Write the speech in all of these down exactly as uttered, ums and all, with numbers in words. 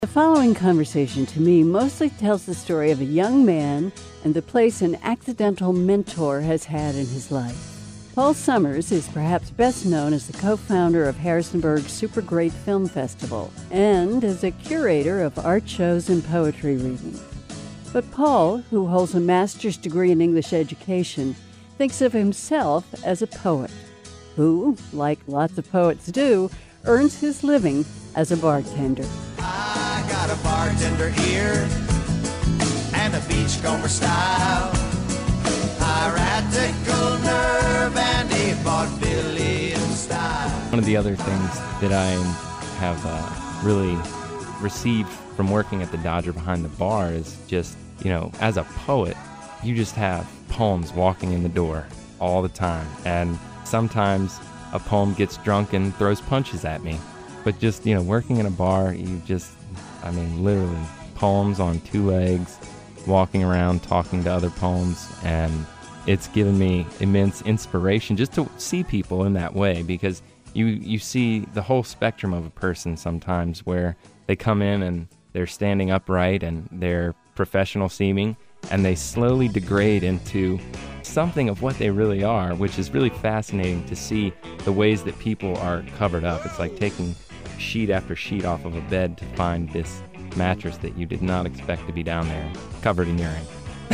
The following conversation, to me, mostly tells the story of a young man and the place an accidental mentor has had in his life. Paul Summers is perhaps best known as the co-founder of Harrisonburg's Super Great Film Festival and as a curator of art shows and poetry readings. But Paul, who holds a master's degree in English education, thinks of himself as a poet who, like lots of poets do, earns his living as a bartender. I got a bartender ear and a beachcomber style, piratical nerve and a vaudevillian style. One of the other things that I have uh, really received from working at the Dodger behind the bar is just, you know, as a poet, you just have poems walking in the door all the time. And sometimes a poem gets drunk and throws punches at me. But just, you know, working in a bar, you just, I mean, literally, poems on two legs, walking around, talking to other poems, and it's given me immense inspiration just to see people in that way, because you, you see the whole spectrum of a person sometimes where they come in and they're standing upright and they're professional seeming, and they slowly degrade into something of what they really are, which is really fascinating to see the ways that people are covered up. It's like taking sheet after sheet off of a bed to find this mattress that you did not expect to be down there, covered in urine. I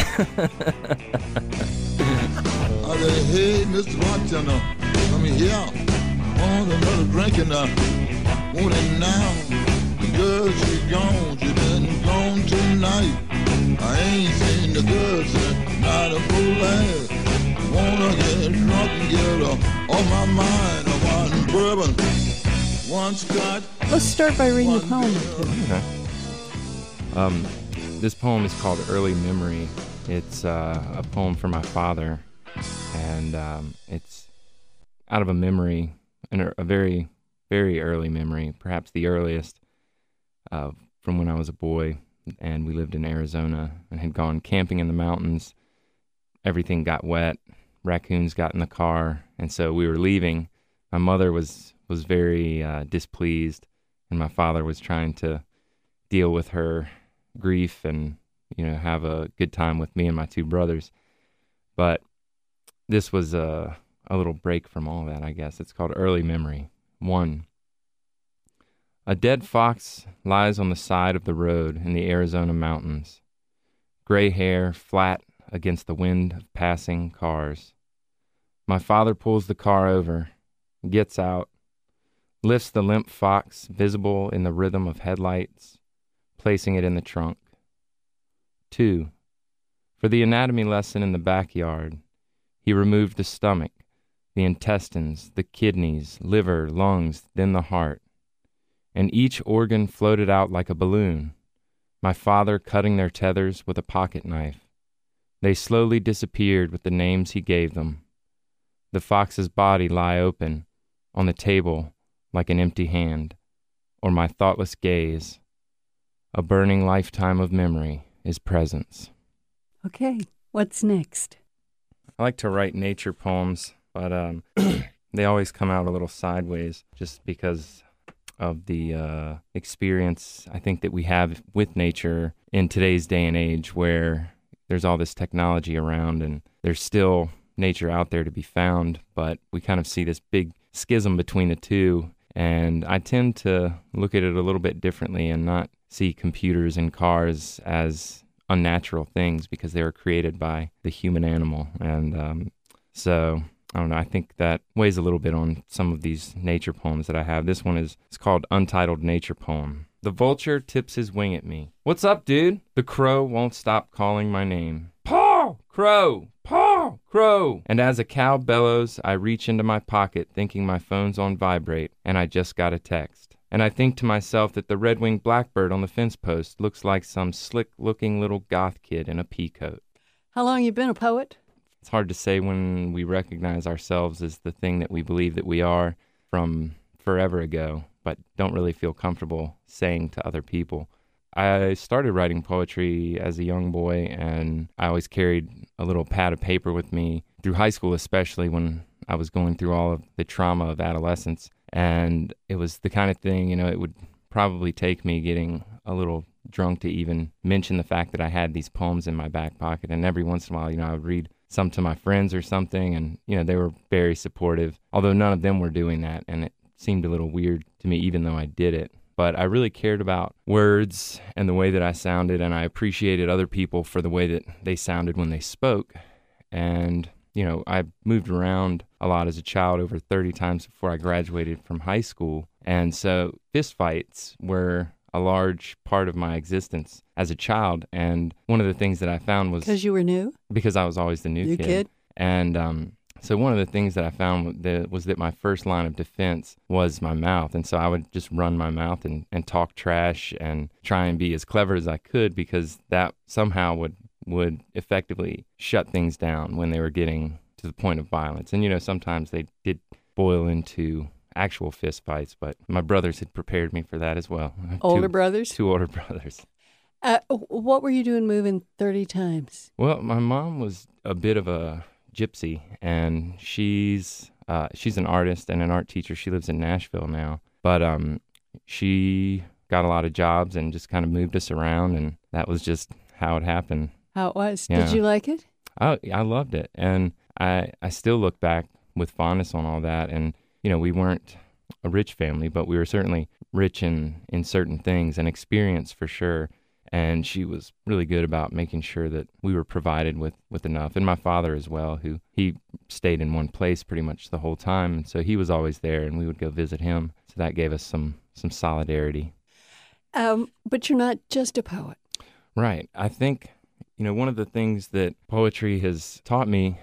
said, hey, Mister Bartender, come here. I want another drink and I want it now. The girl, she gone, she been gone tonight. I ain't seen the girl since not a full ass. Wanna get drunk and get her on my mind. I want bourbon. Let's start by reading a poem or two. Okay. Um, this poem is called Early Memory. It's uh, a poem for my father, and um, it's out of a memory, a very, very early memory, perhaps the earliest, uh, from when I was a boy, and we lived in Arizona and had gone camping in the mountains. Everything got wet, raccoons got in the car, and so we were leaving. My mother was was very uh, displeased, and my father was trying to deal with her grief and, you know, have a good time with me and my two brothers. But this was a, a little break from all that, I guess. It's called Early Memory. One. A dead fox lies on the side of the road in the Arizona mountains. Gray hair flat against the wind of passing cars. My father pulls the car over, gets out, lifts the limp fox visible in the rhythm of headlights, placing it in the trunk. Two. For the anatomy lesson in the backyard, he removed the stomach, the intestines, the kidneys, liver, lungs, then the heart. And each organ floated out like a balloon, my father cutting their tethers with a pocket knife. They slowly disappeared with the names he gave them. The fox's body lie open on the table like an empty hand, or my thoughtless gaze. A burning lifetime of memory is presence. Okay, what's next? I like to write nature poems, but um, they always come out a little sideways just because of the uh, experience I think that we have with nature in today's day and age, where there's all this technology around and there's still nature out there to be found, but we kind of see this big schism between the two, and I tend to look at it a little bit differently and not see computers and cars as unnatural things because they were created by the human animal. And um, so, I don't know, I think that weighs a little bit on some of these nature poems that I have. This one is it's called Untitled Nature Poem. The vulture tips his wing at me. What's up, dude? The crow won't stop calling my name. Paul! Crow! Paul! Crow! And as a cow bellows, I reach into my pocket thinking my phone's on vibrate, and I just got a text. And I think to myself that the red-winged blackbird on the fence post looks like some slick-looking little goth kid in a pea coat. How long you been a poet? It's hard to say when we recognize ourselves as the thing that we believe that we are from forever ago, but don't really feel comfortable saying to other people. I started writing poetry as a young boy, and I always carried a little pad of paper with me through high school, especially when I was going through all of the trauma of adolescence. And it was the kind of thing, you know, it would probably take me getting a little drunk to even mention the fact that I had these poems in my back pocket. And every once in a while, you know, I would read some to my friends or something, and, you know, they were very supportive, although none of them were doing that, and it seemed a little weird to me, even though I did it. But I really cared about words and the way that I sounded, and I appreciated other people for the way that they sounded when they spoke. And, you know, I moved around a lot as a child, over thirty times before I graduated from high school. And so fistfights were a large part of my existence as a child. And one of the things that I found was... Because you were new? Because I was always the new, new kid. kid. And um, so one of the things that I found that was that my first line of defense was my mouth. And so I would just run my mouth and, and talk trash and try and be as clever as I could, because that somehow would, would effectively shut things down when they were getting to the point of violence. And, you know, sometimes they did boil into actual fist fights, but my brothers had prepared me for that as well. Older two, brothers? Two older brothers. Uh, what were you doing moving thirty times? Well, my mom was a bit of a gypsy, and she's uh, she's an artist and an art teacher. She lives in Nashville now, but um, she got a lot of jobs and just kind of moved us around, and that was just how it happened. How it was? Yeah. Did you like it? Oh, I loved it, and I I still look back with fondness on all that. And you know, we weren't a rich family, but we were certainly rich in, in certain things and experience for sure. And she was really good about making sure that we were provided with, with enough. And my father as well, who he stayed in one place pretty much the whole time. And so he was always there, and we would go visit him. So that gave us some, some solidarity. Um, but you're not just a poet. Right. I think, you know, one of the things that poetry has taught me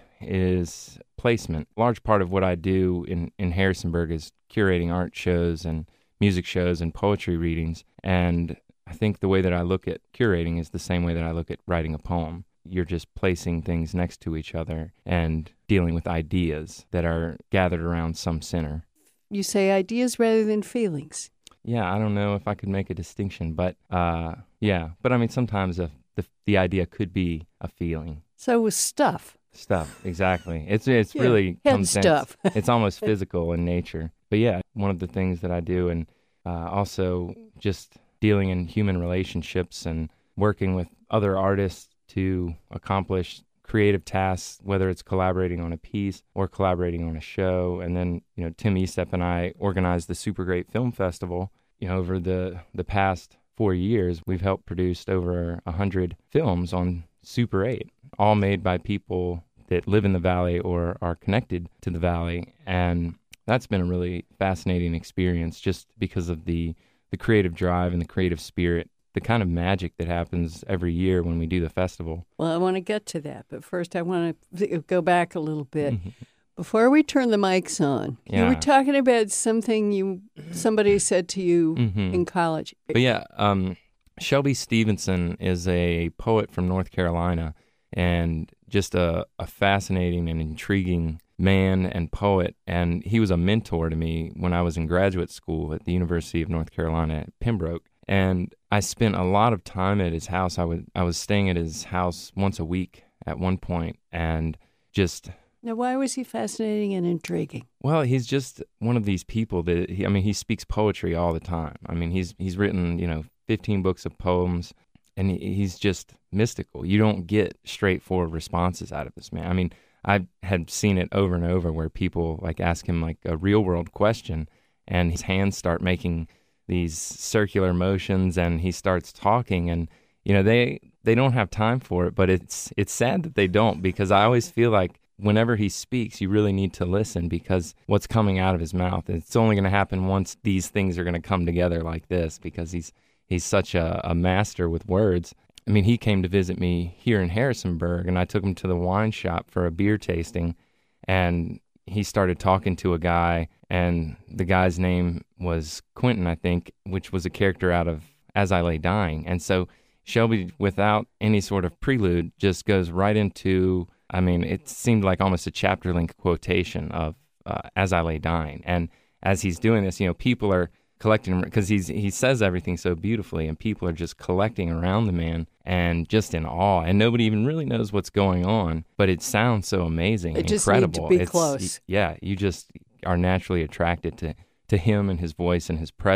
is placement. A large part of what I do in, in Harrisonburg is curating art shows and music shows and poetry readings. And I think the way that I look at curating is the same way that I look at writing a poem. You're just placing things next to each other and dealing with ideas that are gathered around some center. You say ideas rather than feelings. Yeah, I don't know if I could make a distinction, but uh, yeah. But I mean, sometimes a, the the idea could be a feeling. So with stuff. Stuff, exactly. It's it's yeah. really Head comes stuff. Sense. It's almost physical in nature. But yeah, one of the things that I do, and uh, also just dealing in human relationships and working with other artists to accomplish creative tasks, whether it's collaborating on a piece or collaborating on a show. And then, you know, Tim Estep and I organized the Super Great Film Festival. You know, over the, the past four years, we've helped produce over a hundred films on Super eight, all made by people that live in the Valley or are connected to the Valley. And that's been a really fascinating experience, just because of the the creative drive and the creative spirit, the kind of magic that happens every year when we do the festival. Well, I want to get to that, but first I want to go back a little bit. Before we turn the mics on, Yeah. you were talking about something you somebody said to you Mhm. in college. But yeah, um, Shelby Stevenson is a poet from North Carolina, and just a, a fascinating and intriguing man and poet. And he was a mentor to me when I was in graduate school at the University of North Carolina at Pembroke. And I spent a lot of time at his house. I would I was staying at his house once a week at one point, and just... Now, why was he fascinating and intriguing? Well, he's just one of these people that, he, I mean, he speaks poetry all the time. I mean, he's he's written, you know, fifteen books of poems, and he, he's just mystical. You don't get straightforward responses out of this man. I mean, I had seen it over and over where people like ask him like a real world question, and his hands start making these circular motions, and he starts talking, and you know, they they don't have time for it, but it's it's sad that they don't, because I always feel like whenever he speaks, you really need to listen, because what's coming out of his mouth, it's only going to happen once these things are going to come together like this, because he's he's such a, a master with words. I mean, he came to visit me here in Harrisonburg, and I took him to the wine shop for a beer tasting, and he started talking to a guy, and the guy's name was Quentin, I think, which was a character out of As I Lay Dying. And so Shelby, without any sort of prelude, just goes right into, I mean, it seemed like almost a chapter-length quotation of uh, As I Lay Dying. And as he's doing this, you know, people are collecting, because he's he says everything so beautifully, and people are just collecting around the man and just in awe, and nobody even really knows what's going on, but it sounds so amazing, It just incredible. need to be It's- close. Yeah, you just are naturally attracted to, to him and his voice and his presence.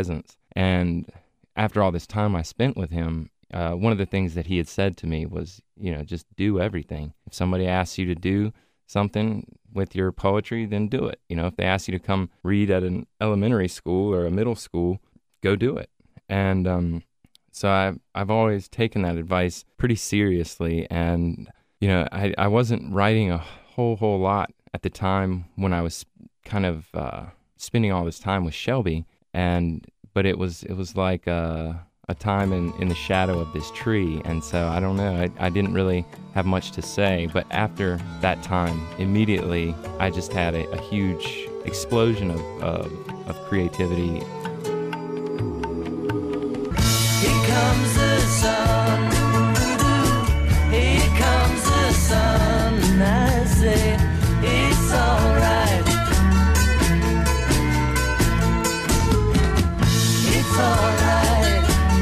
And after all this time I spent with him, uh, one of the things that he had said to me was, you know, just do everything. If somebody asks you to do something with your poetry, then do it. You know, if they ask you to come read at an elementary school or a middle school, go do it. And um, so I've, I've always taken that advice pretty seriously. And, you know, I, I wasn't writing a whole, whole lot at the time when I was kind of uh, spending all this time with Shelby. And, but it was, it was like a, a time in, in the shadow of this tree. And so I don't know, I, I didn't really have much to say. But after that time, immediately, I just had a, a huge explosion of, of, of creativity. Here comes the sun, here comes the sun, and I say it's alright, it's alright.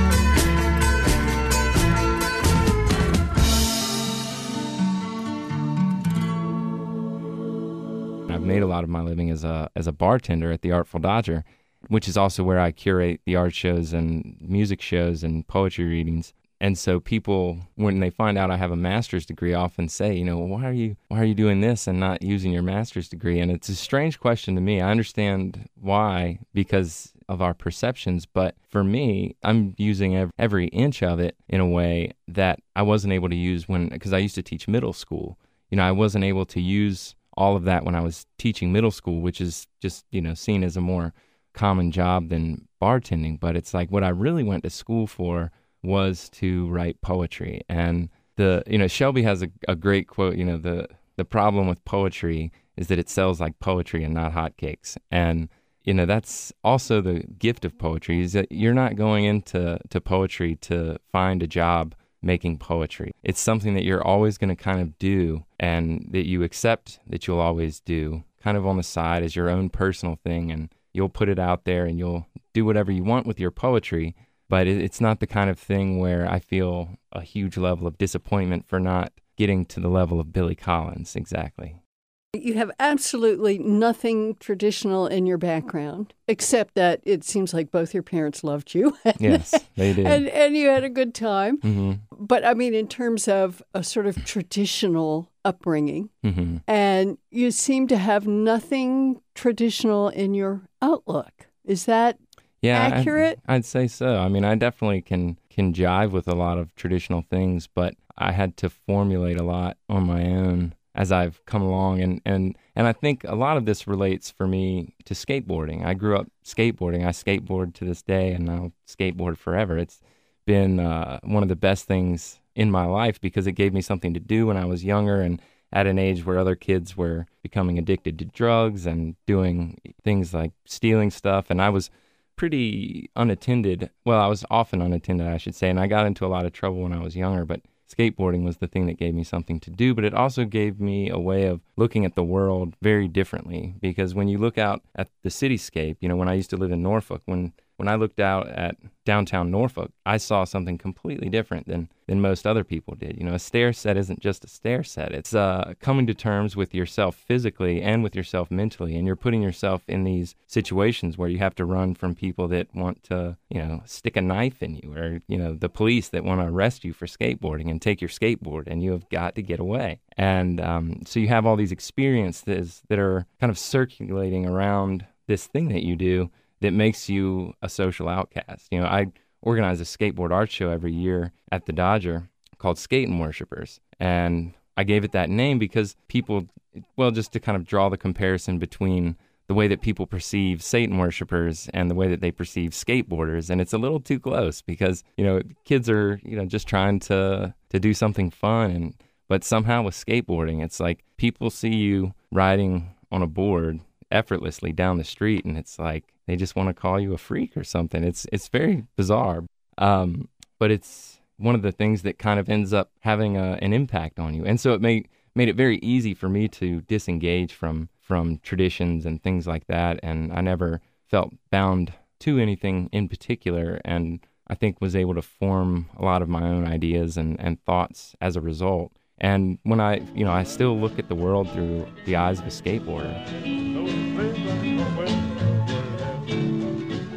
I've made a lot of my living as a as a bartender at the Artful Dodger, which is also where I curate the art shows and music shows and poetry readings. And so people, when they find out I have a master's degree, often say, you know, why are you why are you doing this and not using your master's degree? And it's a strange question to me. I understand why, because of our perceptions, but for me, I'm using every inch of it in a way that I wasn't able to use when, because I used to teach middle school. You know, I wasn't able to use all of that when I was teaching middle school, which is just, you know, seen as a more common job than bartending. But it's like what I really went to school for was to write poetry. And the, you know, Shelby has a, a great quote, you know, the, the problem with poetry is that it sells like poetry and not hotcakes. And, you know, that's also the gift of poetry, is that you're not going into to poetry to find a job making poetry. It's something that you're always going to kind of do, and that you accept that you'll always do kind of on the side as your own personal thing. And you'll put it out there and you'll do whatever you want with your poetry. But it's not the kind of thing where I feel a huge level of disappointment for not getting to the level of Billy Collins. Exactly. You have absolutely nothing traditional in your background, except that it seems like both your parents loved you. Yes, they did. And, and you had a good time. Mm-hmm. But I mean, in terms of a sort of traditional upbringing, mm-hmm. and you seem to have nothing traditional in your outlook. Is that yeah, accurate? I'd, I'd say so. I mean, I definitely can, can jive with a lot of traditional things, but I had to formulate a lot on my own as I've come along. And, and, and I think a lot of this relates for me to skateboarding. I grew up skateboarding. I skateboard to this day, and I'll skateboard forever. It's been uh, one of the best things in my life because it gave me something to do when I was younger and at an age where other kids were becoming addicted to drugs and doing things like stealing stuff. And I was pretty unattended. Well, I was often unattended, I should say, and I got into a lot of trouble when I was younger, but skateboarding was the thing that gave me something to do, but it also gave me a way of looking at the world very differently. Because when you look out at the cityscape, you know, when I used to live in Norfolk, when when I looked out at downtown Norfolk, I saw something completely different than, than most other people did. You know, a stair set isn't just a stair set. It's uh, coming to terms with yourself physically and with yourself mentally, and you're putting yourself in these situations where you have to run from people that want to, you know, stick a knife in you, or, you know, the police that want to arrest you for skateboarding and take your skateboard, and you have got to get away. And um, so you have all these experiences that are kind of circulating around this thing that you do that makes you a social outcast. You know, I organize a skateboard art show every year at the Dodger called Skatin' Worshipers. And I gave it that name because people, well, just to kind of draw the comparison between the way that people perceive Satan worshipers and the way that they perceive skateboarders. And it's a little too close because, you know, kids are, you know, just trying to, to do something fun. And but somehow with skateboarding, it's like people see you riding on a board effortlessly down the street, and it's like they just want to call you a freak or something. It's it's very bizarre, um, but it's one of the things that kind of ends up having a, an impact on you. And so it made made it very easy for me to disengage from from traditions and things like that, and I never felt bound to anything in particular, and I think was able to form a lot of my own ideas and, and thoughts as a result. And when I, you know, I still look at the world through the eyes of a skateboarder.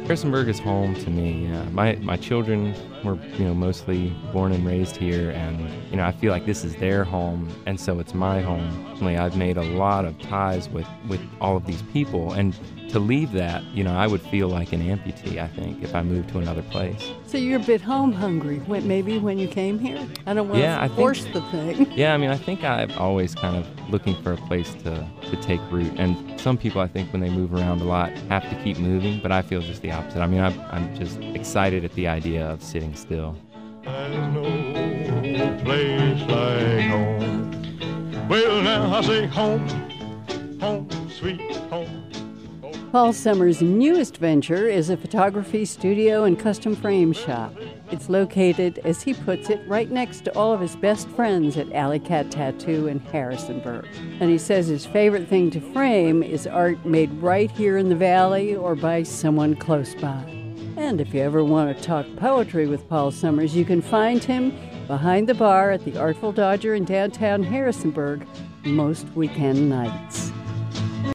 Harrisonburg is home to me. Yeah. My my children were, you know, mostly born and raised here, and you know, I feel like this is their home, and so it's my home. Certainly, I've made a lot of ties with, with all of these people, and to leave that, you know, I would feel like an amputee, I think, if I moved to another place. So you're a bit home hungry, when, maybe when you came here? I don't want Yeah, to I force think- the thing. Yeah, I mean, I think I'm always kind of looking for a place to, to take root. And some people, I think, when they move around a lot, have to keep moving, but I feel just the opposite. I mean, I'm, I'm just excited at the idea of sitting still. There's no place like home. Well, now I say home, home, sweet home. Paul Summers' newest venture is a photography studio and custom frame shop. It's located, as he puts it, right next to all of his best friends at Alley Cat Tattoo in Harrisonburg. And he says his favorite thing to frame is art made right here in the valley or by someone close by. And if you ever want to talk poetry with Paul Summers, you can find him behind the bar at the Artful Dodger in downtown Harrisonburg most weekend nights.